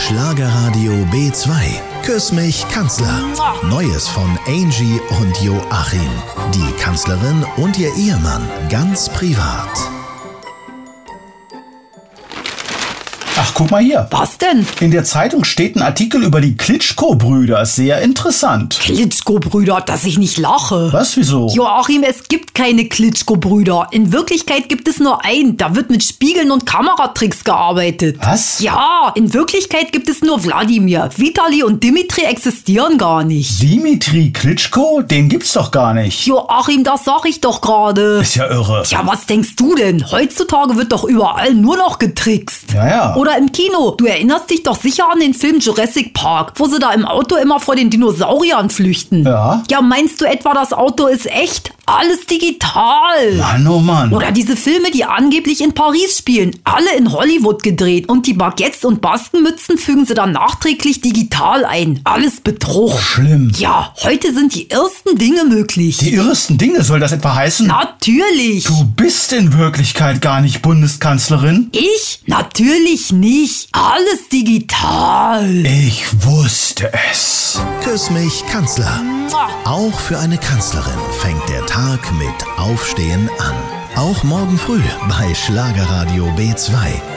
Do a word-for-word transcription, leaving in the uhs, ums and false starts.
Schlagerradio B zwei. Küss mich, Kanzler. Neues von Angie und Joachim. Die Kanzlerin und ihr Ehemann ganz privat. Ach, guck mal hier. Was denn? In der Zeitung steht ein Artikel über die Klitschko-Brüder. Sehr interessant. Klitschko-Brüder, dass ich nicht lache. Was, wieso? Joachim, es gibt keine Klitschko-Brüder. In Wirklichkeit gibt es nur einen. Da wird mit Spiegeln und Kameratricks gearbeitet. Was? Ja, in Wirklichkeit gibt es nur Wladimir. Vitali und Dimitri existieren gar nicht. Dimitri Klitschko? Den gibt's doch gar nicht. Joachim, das sag ich doch gerade. Ist ja irre. Tja, was denkst du denn? Heutzutage wird doch überall nur noch getrickst. Ja, ja. Oder im Kino. Du erinnerst dich doch sicher an den Film Jurassic Park, wo sie da im Auto immer vor den Dinosauriern flüchten. Ja. Ja, meinst du etwa, das Auto ist echt? Alles digital. Mann, oh Mann. Oder diese Filme, die angeblich in Paris spielen. Alle in Hollywood gedreht. Und die Baguettes und Baskenmützen fügen sie dann nachträglich digital ein. Alles Betrug. Schlimm. Ja, heute sind die irrsten Dinge möglich. Die irresten Dinge, soll das etwa heißen? Natürlich. Du bist in Wirklichkeit gar nicht Bundeskanzlerin? Ich? Natürlich nicht. Alles digital. Ich wusste es. Küss mich, Kanzler. Auch für eine Kanzlerin fängt der Tag mit Aufstehen an. Auch morgen früh bei Schlagerradio B zwei.